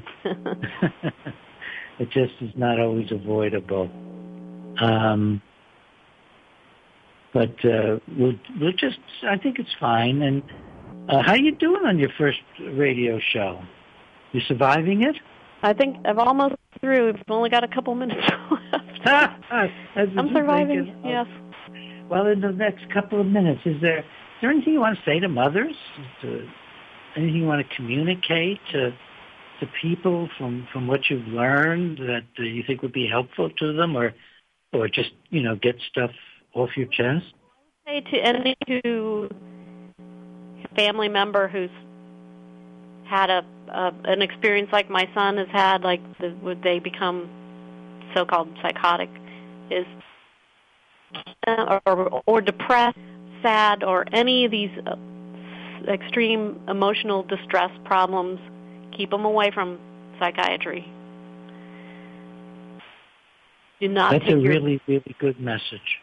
it just is not always avoidable. Um, but uh, we'll we'll just. I think it's fine. And uh, how you doing on your first radio show? You surviving it? I think I'm almost through. We've only got a couple minutes left. I'm surviving. Thinking, Yes. Well, in the next couple of minutes, is there is there anything you want to say to mothers? Is there anything you want to communicate to to people from, from what you've learned that uh, you think would be helpful to them, or or just you know get stuff off your chest? Say to any who family member who's had a, a an experience like my son has had, like the, would they become so-called psychotic, is uh, or or depressed, sad, or any of these uh, extreme emotional distress problems, keep them away from psychiatry. Do not That's take a your, really, really good message.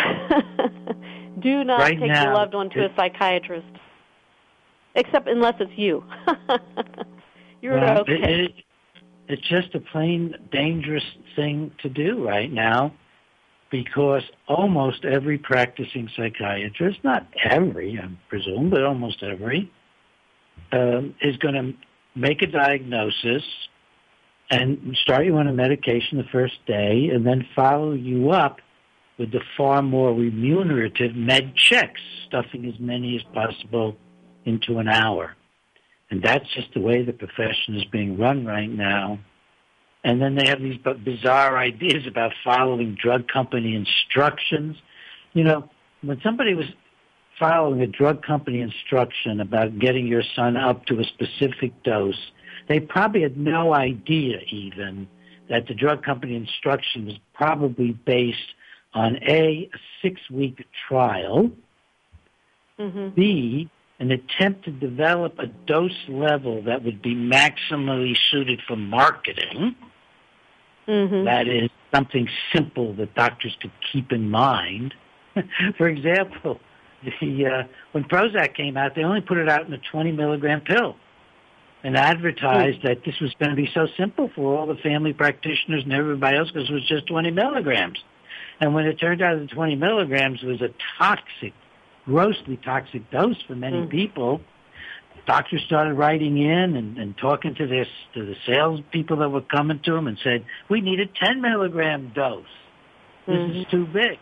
Do not Right take now, your loved one to it- a psychiatrist, except unless it's you. You're Well, okay. it, it, it's just a plain dangerous thing to do right now, because almost every practicing psychiatrist, not every, I presume, but almost every, um, is going to make a diagnosis and start you on a medication the first day and then follow you up with the far more remunerative med checks, stuffing as many as possible into an hour. And that's just the way the profession is being run right now. And then they have these b- bizarre ideas about following drug company instructions. You know, when somebody was following a drug company instruction about getting your son up to a specific dose, they probably had no idea even that the drug company instruction was probably based on A, a six-week trial, Mm-hmm. B, an attempt to develop a dose level that would be maximally suited for marketing. Mm-hmm. That is something simple that doctors could keep in mind. For example, the uh, when Prozac came out, they only put it out in a twenty milligram pill and advertised that this was going to be so simple for all the family practitioners and everybody else because it was just twenty milligrams. And when it turned out that twenty milligrams was a toxic, grossly toxic dose for many Mm. people, doctors started writing in and, and talking to this to the sales people that were coming to them and said, we need a ten milligram dose. This Mhm. is too big.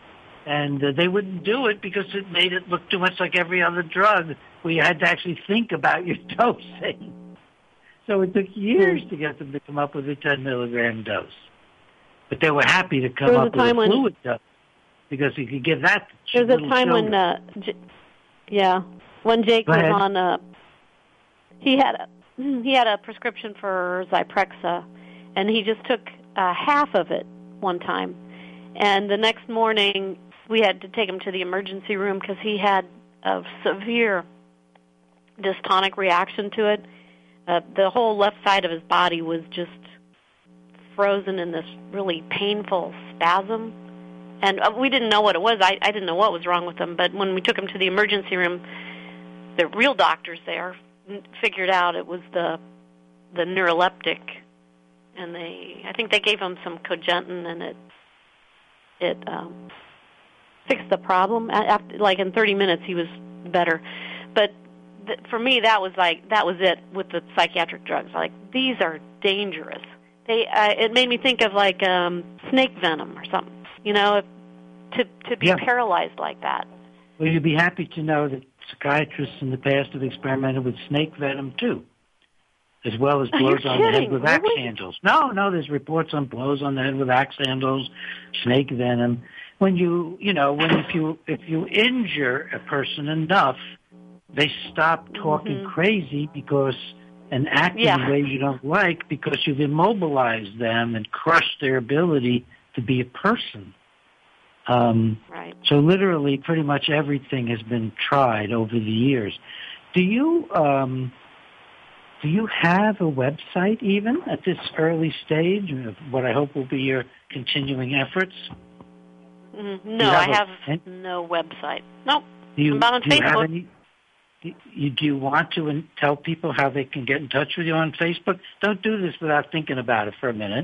And uh, they wouldn't do it because it made it look too much like every other drug where you had to actually think about your dosing. So it took years to get them to come up with a ten milligram dose. But they were happy to come up with a fluid dose because you could give that to There was a time children. when, uh, J- yeah, when Jake Go was ahead. on, uh, he had a he had a prescription for Zyprexa, and he just took uh, half of it one time. And the next morning, we had to take him to the emergency room because he had a severe dystonic reaction to it. Uh, the whole left side of his body was just frozen in this really painful spasm. And uh, we didn't know what it was. I, I didn't know what was wrong with him. But when we took him to the emergency room, the real doctors there figured out it was the the neuroleptic. And they, I think they gave him some Cogentin, and it it um, fixed the problem. After, like in thirty minutes, he was better. But th- for me, that was like that was it with the psychiatric drugs. Like, these are dangerous. They uh, it made me think of like um, snake venom or something. You know, to to be Yeah. paralyzed like that. Well, you'd be happy to know that psychiatrists in the past have experimented with snake venom too, as well as Are blows you on the head kidding? with axe Really? handles. No, no, there's reports on blows on the head with axe handles, snake venom. When you, you know, when if you if you injure a person enough, they stop talking Mhm. crazy because and acting Yeah. in ways you don't like because you've immobilized them and crushed their ability to be a person. Um, Right. so literally, pretty much everything has been tried over the years. Do you um, do you have a website even at this early stage of what I hope will be your continuing efforts? Mhm. you No, have I a- have and- no website. Nope. Do you, I'm not on do you have Facebook. any? Do you, do you want to in, tell people how they can get in touch with you on Facebook? Don't do this without thinking about it for a minute.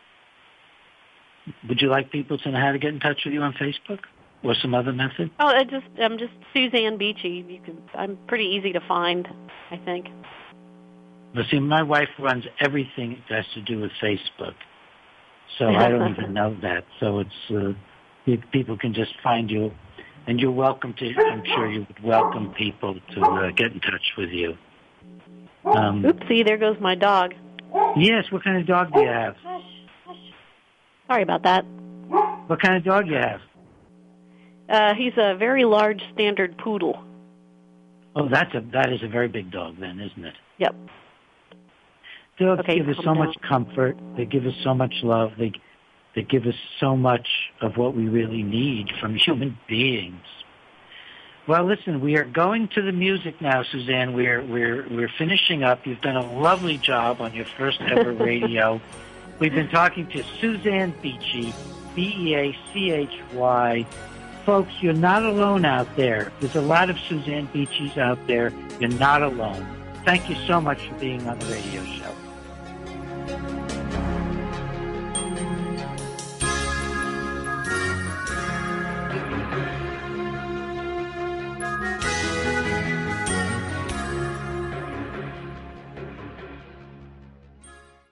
Would you like people to know how to get in touch with you on Facebook or some other method? Oh, I just I'm just Suzanne Beachy. You can. I'm pretty easy to find, I think. Well, see, my wife runs everything that has to do with Facebook, so I don't even know that. So it's uh, you, people can just find you, and you're welcome to. I'm sure you would welcome people to uh, get in touch with you. Um, Oopsie, there goes my dog. yes. What kind of dog do you have? Sorry about that. What kind of dog do you have? Uh, he's a very large standard poodle. Oh, that's a that is a very big dog, then, isn't it? Yep. Dogs Okay, give us calm so down. much comfort. They give us so much love. They they give us so much of what we really need from human beings. Well, listen, we are going to the music now, Suzanne. We're we're we're finishing up. You've done a lovely job on your first ever radio. We've been talking to Suzanne Beachy, B E A C H Y. Folks, you're not alone out there. There's a lot of Suzanne Beachys out there. You're not alone. Thank you so much for being on the radio show.